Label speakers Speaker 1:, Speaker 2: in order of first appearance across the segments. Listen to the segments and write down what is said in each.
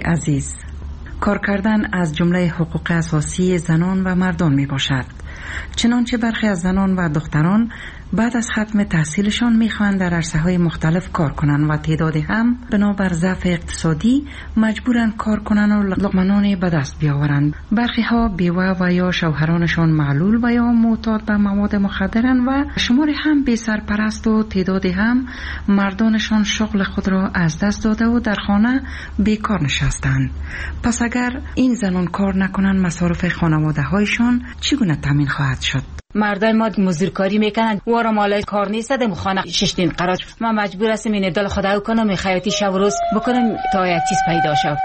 Speaker 1: عزیز، کار کردن از جمله حقوق اساسی زنان و مردان می باشد. چنانچه برخی از زنان و دختران بعد از ختم تحصیلشان میخواهند در عرصه‌های مختلف کار کنند و تعدادی هم بنابر ضعف اقتصادی مجبورند کار کنند و لقمه به دست بیاورند. برخی ها بیوه و یا شوهرانشان معلول و یا معتاد به مواد مخدرند و شماری هم بی سرپرست و تعدادی هم مردانشان شغل خود را از دست داده و در خانه بیکار نشستند. پس اگر این زنان کار نکنند مصارف خانواده هایشان چگونه تامین خواهد شد؟
Speaker 2: مردای ما مزدورکاری میکنن وارا مالای کار نیست دم خانه ششتین قرار ما مجبور هستیم این دل خدا کنم خیاطی شب و روز بکنم تا یک چیز پیدا شه.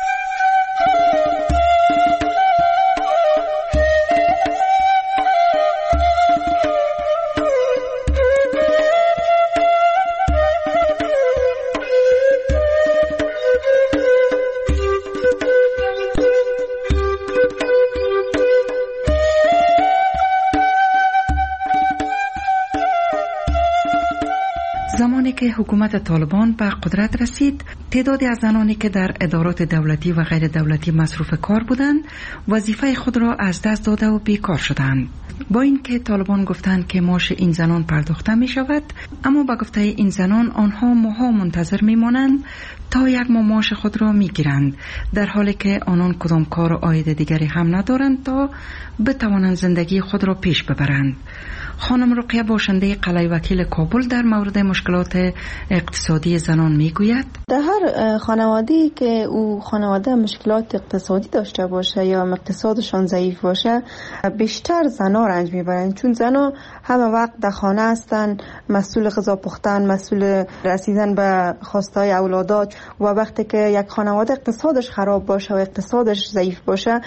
Speaker 1: زمانی که حکومت طالبان به قدرت رسید، تعدادی از زنانی که در ادارات دولتی و غیر دولتی مصروف کار بودند، وظیفه خود را از دست داده و بیکار شدند. با اینکه طالبان گفتند که معاش این زنان پرداخته می شود، اما با گفته این زنان آنها ماها منتظر می مانند تا یک ماه معاش خود را می گیرند، در حالی که آنان کدام کار و عاید دیگری هم ندارند تا بتوانند زندگی خود را پیش ببرند. خانم رقیه باشنده قلعه وکیل کابل در مورد مشکلات اقتصادی زنان میگوید:
Speaker 3: در هر خانواده‌ای که او خانواده مشکلات اقتصادی داشته باشه یا اقتصادشان ضعیف باشه، بیشتر زنها رنج میبرند، چون زنها همه وقت در خانه هستن، مسئول غذا پختن، مسئول رسیدن به خواستهای اولادات، و وقتی که یک خانواده اقتصادش خراب باشه و اقتصادش ضعیف باشه،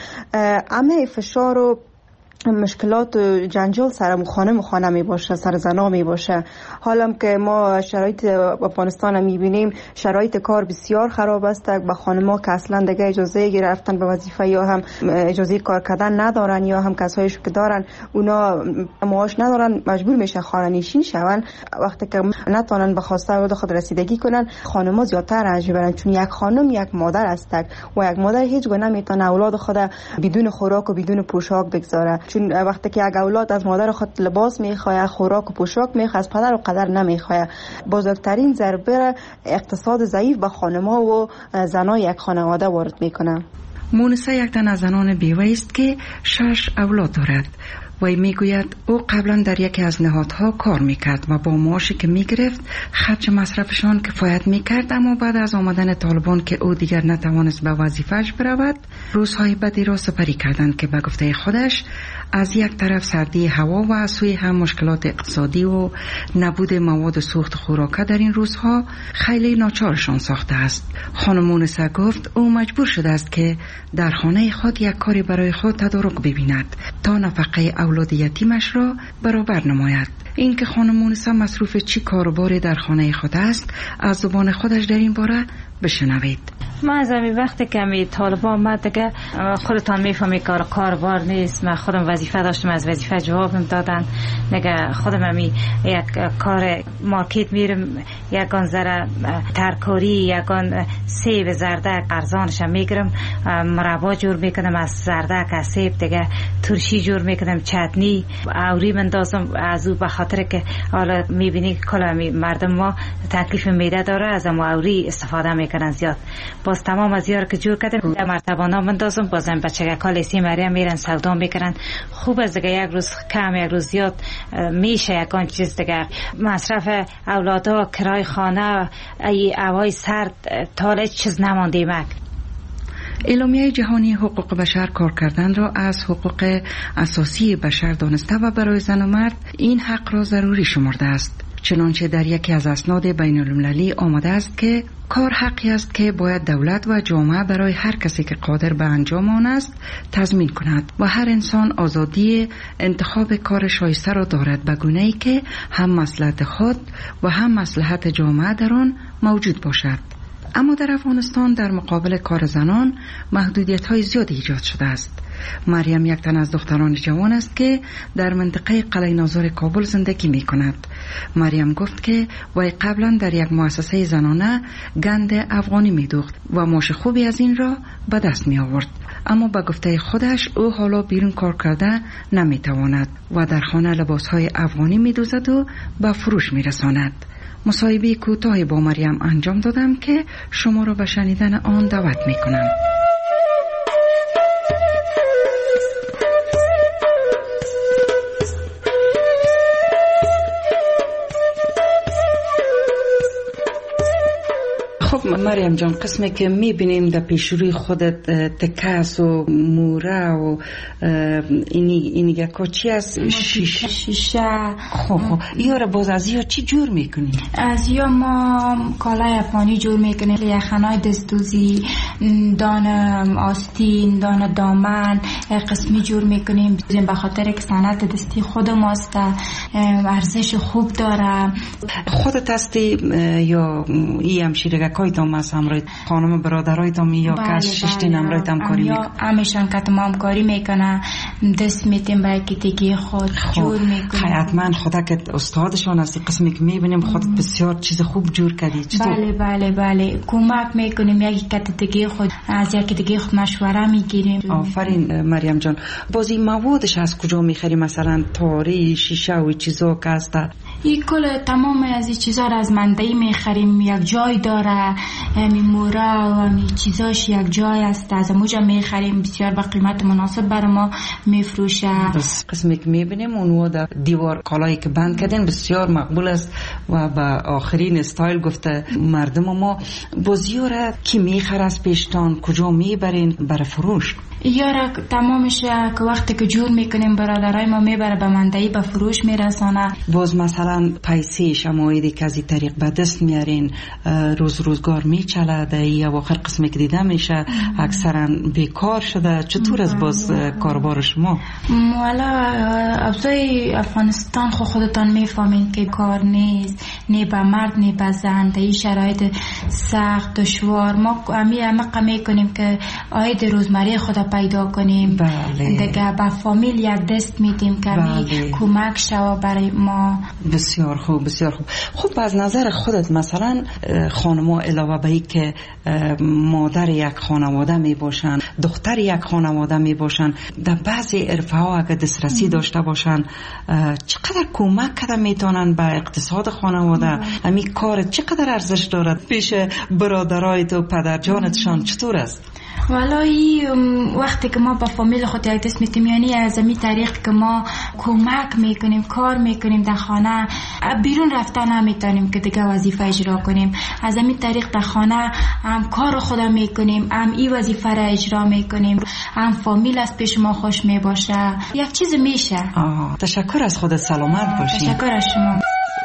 Speaker 3: همه فشار و مشکلات و جنجال سر خانه می باشه، سر زنا می باشه. حالا که ما شرایط افغانستان می بینیم، شرایط کار بسیار خراب است. با خانم‌ها که اصلا دیگه اجازه گرفتن به وظیفه یا هم اجازه کار کردن ندارن، یا هم کسایش که دارن اونا معاش ندارن، مجبور میشن خانه نشین شون. وقتی که نتونن به خواسته خود رسیدگی کنن، خانم‌ها زیادتر رنج میبرن، چون یک خانم یک مادر است و یک مادر هیچ گونه نمیتونه اولاد خود بدون خوراک و بدون پوشاک بگذاره، چون وقتی که یک اولاد از مادر خود لباس میخواد، خوراک و پوشاک میخواد، از پدر و قدر نمیخواد. بزرگترین ضربه اقتصاد ضعیف به خانم‌ها و زنای یک خانواده وارد میکنه.
Speaker 1: مونسه یک تن از زنان بیوه است که 6 اولاد دارد. وی میگوید او قبلا در یکی از نهادها کار میکرد و با معاشی که میگرفت خرج مصرفشان کفایت میکرد، اما بعد از آمدن طالبان که او دیگر نتوانست به وظیفه‌اش برود، روزهای بدی را سپری کردند که به گفته خودش از یک طرف سردی هوا و از سوی هم مشکلات اقتصادی و نبود مواد سوخت خوراک در این روزها خیلی ناچارشان ساخته است. خانم مونسه گفت او مجبور شده است که در خانه خود یک کاری برای خود تدارک ببیند تا نفقه اولاد یتیمش را برابر نماید. این که خانم مونسه مصروف چی کاروباری در خانه خود است، از زبان خودش در این باره بشنوید.
Speaker 2: من از همین وقتی که می طالبان آمد دیگه خودتان میفهمی کاربار نیست. من خودم وظیفه داشتم، از وظیفه جوابم دادن دیگه. خودم همی یک کار مارکت میرم، یکان ذره ترکاری، یکان سیب زردک ارزانشم میگیرم، مربا جور میکنم از زردک، از سیب دیگه، ترشی جور میکنم، چتنی اوری مندازم از او، به خاطر که حالا میبینی کلا مردم ما تکلیف معده داره، از ما اوری استفاده میکنن زیاد. باز تمام از یار که جور کردم در مرتبانا مندازم، بازم بچه کال سی مریم میرن سودا میکنن. خوب از دیگه یک روز کم یک روز زیاد میشه یکان چیز دیگه. مصرف اولادا، کرای خانه، ای اوای سرد، تاله چیز نمانده مک.
Speaker 1: اعلامیه جهانی حقوق بشر کار کردن را از حقوق اساسی بشر دانسته و برای زن و مرد این حق را ضروری شمرده است. چنانچه در یکی از اسناد بین المللی آمده است که کار حقی است که باید دولت و جامعه برای هر کسی که قادر به انجام آن است تضمین کند و هر انسان آزادی انتخاب کار شایسته را دارد، به گونه‌ای که هم مصلحت خود و هم مصلحت جامعه در آن موجود باشد. اما در افغانستان در مقابل کار زنان محدودیت‌های زیادی ایجاد شده است. مریم یک تن از دختران جوان است که در منطقه قلعه ناظر کابل زندگی می کند. مریم گفت که وی قبلا در یک مؤسسه زنانه گند افغانی می دوخت و معاش خوبی از این را به دست می آورد. اما به گفته خودش او حالا بیرون کار کرده نمی تواند و در خانه لباسهای افغانی می دوزد و به فروش می رساند. مصاحبه کوتاهی با مریم انجام دادم که شما را به شنیدن آن دعوت می کنم. خب مریم جان، قسمی که میبینیم در پیشروی خودت تکس و موره و اینی که چی از
Speaker 4: شیشه.
Speaker 1: خب یا را باز از یا چی جور میکنی؟
Speaker 4: از یا ما کالای افغانی جور میکنیم، یخنای دستوزی، دان آستین، دان دامن قسمی جور میکنیم به خاطر که صنعت دستی خود ماست، ارزش خوب داره.
Speaker 1: خودت هستی یا ای همشیرگه کایتام هست همراه خانم برادرایتام یا کس ششتین همراه همکاری میکنه؟
Speaker 4: همیشان که ما همکاری میکنه، دست میتیم به کتگی خود جور میکنیم.
Speaker 1: حتما خدا که استادشان هستی، قسمی که میبینیم خودت بسیار چیز خوب جور کردی.
Speaker 4: بله کمک میکنیم، یک کتگی خود از یک کتگی خود مشوره میگیریم.
Speaker 1: آفرین مریم جان. بازی موادش از کجا میخری؟ مثلا تاری، شیشه و چیزا که هست؟
Speaker 4: این کل تمام از این چیزا را از منطقه میخریم، یک جای داره، موره و چیزاش یک جای است، از اونجا میخریم، بسیار با قیمت مناسب بر ما میفروشه.
Speaker 1: بس قسمی که میبینیم اونو در دیوار کالایی که بند کردن بسیار مقبول است و به آخرین استایل گفته مردم ما. بازیو را کی میخره از پیشتان؟ کجا میبرین برای فروش؟
Speaker 4: یارا تمامش که وقتی که جور میکنیم برادرای ما میبره به منطقه به فروش میرسانه.
Speaker 1: باز مثلا پیسه شمایدی که از این طریق به دست میارین روزگار میچله یا آخر قسمی که دیده میشه اکثرا بیکار شده، چطور از باز کاربار شما؟
Speaker 4: والا ابزای افغانستان خودتان میفهمین که کار نیست، نه به مرد نه به زن، در این شرایط سخت دشوار ما همه میکنیم که آید روزمره خود پیدا کنیم. دیگه با فامیل یک دست میدیم که کمک شوا برای ما.
Speaker 1: بسیار خوب. خب از نظر خودت مثلا خانم‌ها علاوه به این که مادر یک خانواده می باشن، دختر یک خانواده می باشن، در بعضی عرفه ها اگر دسترسی داشته باشن چقدر کمک کرده میتونن به اقتصاد خانواده؟ همین کار چقدر ارزش دارد پیش برادرایت و پدرجانتشان؟ چطور است؟
Speaker 4: والله وقتی که ما با فامیل خود یک دست میتیم، یعنی از این طریق که ما کمک میکنیم، کار میکنیم در خانه، بیرون رفتن نمیتونیم که دیگه وظیفه اجرا کنیم، از این طریق در خانه هم کار خود میکنیم، هم این وظیفه را اجرا میکنیم، هم فامیل از پیش ما خوش میباشه، یک چیز میشه.
Speaker 1: تشکر از خودت، سلامت باشی.
Speaker 4: تشکر از شما.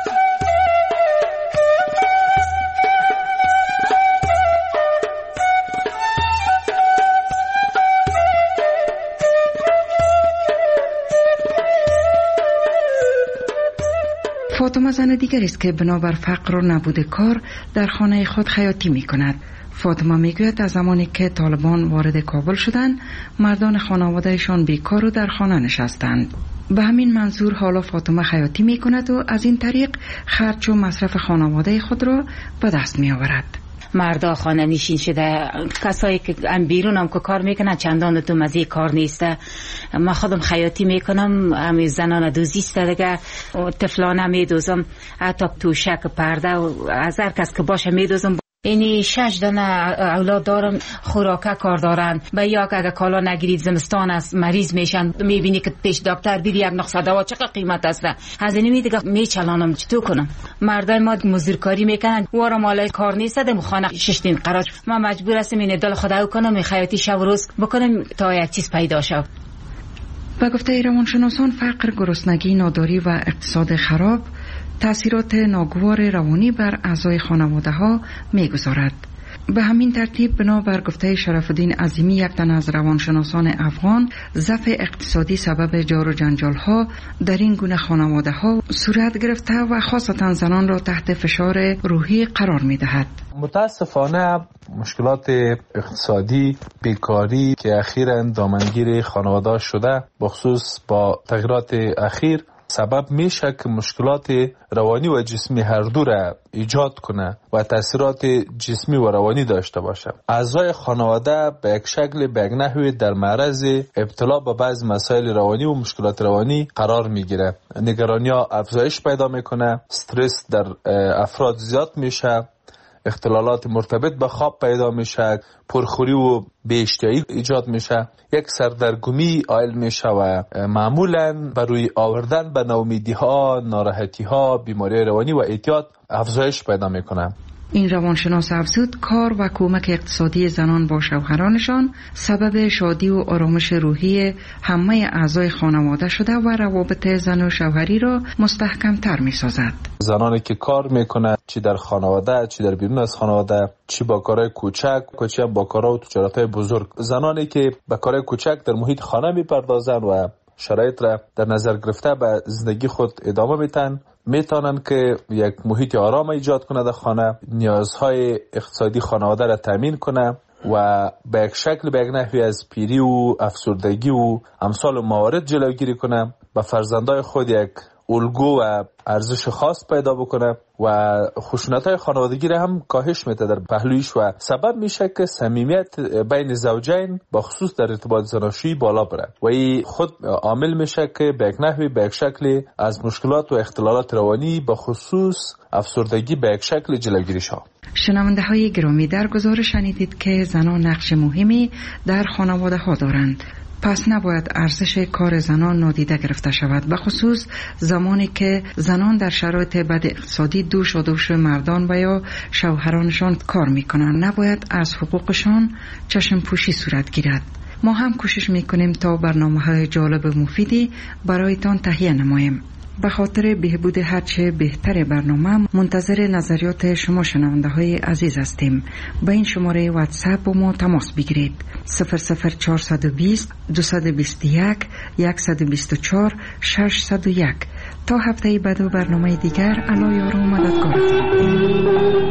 Speaker 1: فاطمه زن دیگر است که بنابر فقر و نبود کار در خانه خود خیاطی می کند. فاطمه می گوید از زمانی که طالبان وارد کابل شدند مردان خانوادهشان بیکار و در خانه نشستند. به همین منظور حالا فاطمه خیاطی می کند و از این طریق خرج و مصرف خانواده خود را به دست می آورد.
Speaker 2: مردا خانه نشین شده، کسایی که بیرون هم که کار میکنن چندان تو مزه کار نیسته. من خودم خیاطی میکنم، همین زنان دوزیسته دیگه، طفلانه میدوزم، حتی توشک پرده و از هر کس که باشه میدوزم. اینی 6 دانه اولاد دارم، خوراکه کار دارن. به یا اگه کالا نگیرید زمستان است مریض میشن، میبینی که پیش دکتر بیری یک نسخه دوا چقدر قیمت است. از اینی دیگه میچلانم، چطور کنم؟ مردای ما مزدورکاری میکنن، وارا مالای کار نیست، دم خانه ششتین قرار. ما مجبور هستیم این دل خدا کنم، خیاطی شب و روز بکنم تا یک چیز پیدا شد.
Speaker 1: به گفته روانشناسان فقر، گرسنگی، ناداری و اقتصاد خراب تأثیرات ناگوار روانی بر اعضای خانواده ها میگذارد. به همین ترتیب بنا بر گفته شرف الدین عظیمی، یک تن از روانشناسان افغان، ضعف اقتصادی سبب جار و جنجال ها در این گونه خانواده ها صورت گرفته و خاصتا زنان را تحت فشار روحی قرار می دهد.
Speaker 5: متاسفانه مشکلات اقتصادی، بیکاری که اخیراً دامنگیر خانواده شده، بخصوص با تغییرات اخیر سبب میشه که مشکلات روانی و جسمی هر دو را ایجاد کنه و تاثیرات جسمی و روانی داشته باشه. اعضای خانواده به یک شکل به یک نحوی در معرض ابتلا به بعض مسائل روانی و مشکلات روانی قرار میگیره. نگرانی ها افزایش پیدا میکنه، استرس در افراد زیاد میشه، اختلالات مرتبط به خواب پیدا میشه، پرخوری و بی‌اشتهایی ایجاد میشه، یک سردرگمی عائل میشه و معمولاً برای آوردن به ناامیدی ها، ناراحتی ها، بیماری روانی و اعتیاد افزایش پیدا میکنه.
Speaker 1: این روانشناس افزود کار و کمک اقتصادی زنان با شوهرانشان سبب شادی و آرامش روحی همه اعضای خانواده شده و روابط زن و شوهری را مستحکم تر می سازد.
Speaker 5: زنانی که کار میکنه، چی در خانواده، چی در بیرون از خانواده، چی با کارهای کوچک، چی با کارها و تجارتهای بزرگ، زنانی که با کارهای کوچک در محیط خانه میپردازن و شرایط را در نظر گرفته به زندگی خود ادامه میتن، میتونن که یک محیط آرام ایجاد کنه در خانه، نیازهای اقتصادی خانواده را تامین کنه و به یک شکل به یک نحوی از پیری و افسردگی و امثال موارد جلوگیری کنه، به فرزندای خود یک الگو و ارزش خاص پیدا بکنه و خشونت‌های خانوادگی را هم کاهش میده در پهلویش و سبب میشه که صمیمیت بین زوجین با خصوص در ارتباط زناشویی بالا بره و این خود عامل میشه که به یک نحوی به یک شکل از مشکلات و اختلالات روانی با خصوص افسردگی به یک شکل جلوگیری شه.
Speaker 1: شنونده های گرامی، در گزارش شنیدید که زنان نقش مهمی در خانواده ها دارند. پس نباید ارزش کار زنان نادیده گرفته شود، به خصوص زمانی که زنان در شرایط بد اقتصادی دوش و دوش مردان و یا شوهرانشان کار میکنند. نباید از حقوقشان چشم پوشی صورت گیرد. ما هم کوشش میکنیم تا برنامه‌های جالب و مفیدی برایتان تهیه نماییم. به خاطر بهبود هرچه بهتر برنامه منتظر نظریات شما شنونده های عزیز هستیم. به این شماره واتساپ با ما تماس بگیرید 00420 221 124 601. تا هفته بعد و برنامه دیگر، الله یار و مددگارتان.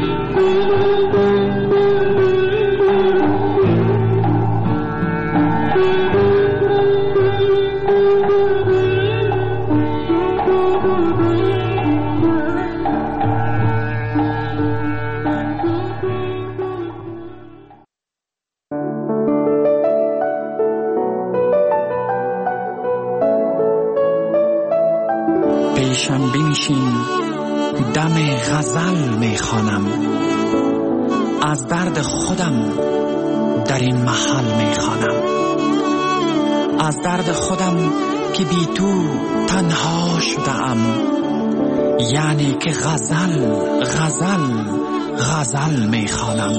Speaker 6: پیشم بنشین، دم غزل میخوانم، از درد خودم در این محل میخوانم، از درد خودم که بی تو تنها شدم، یعنی که غزل غزل غزل میخوانم.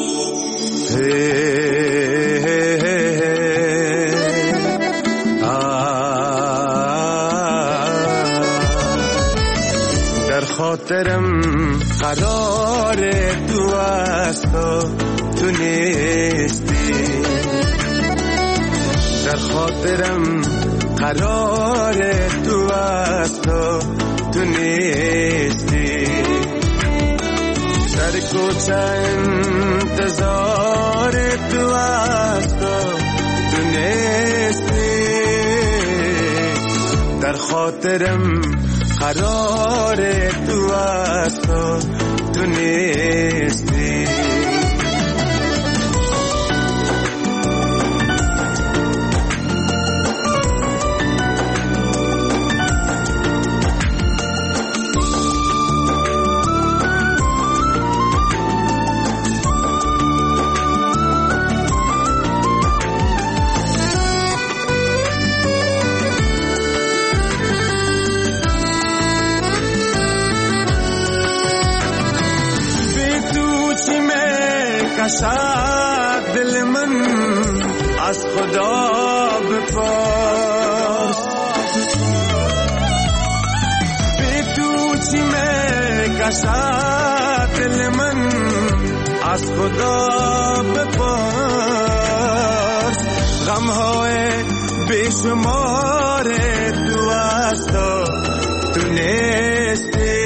Speaker 7: خاطرم قرار تو است و تو نیستی، در خاطرم قرار تو است و تو نیستی، سر کوچه انتظار تو است و تو نیستی، در خاطرم قرار تو است و تو نیستی. کشد دل من از خدا بپرس، به تو چی می کشد دل من از خدا بپرس غمهای بیشمار تو هستا تو نیستی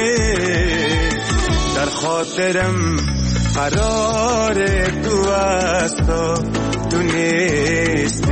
Speaker 7: در خاطرم قرار تو هستا تو نیستی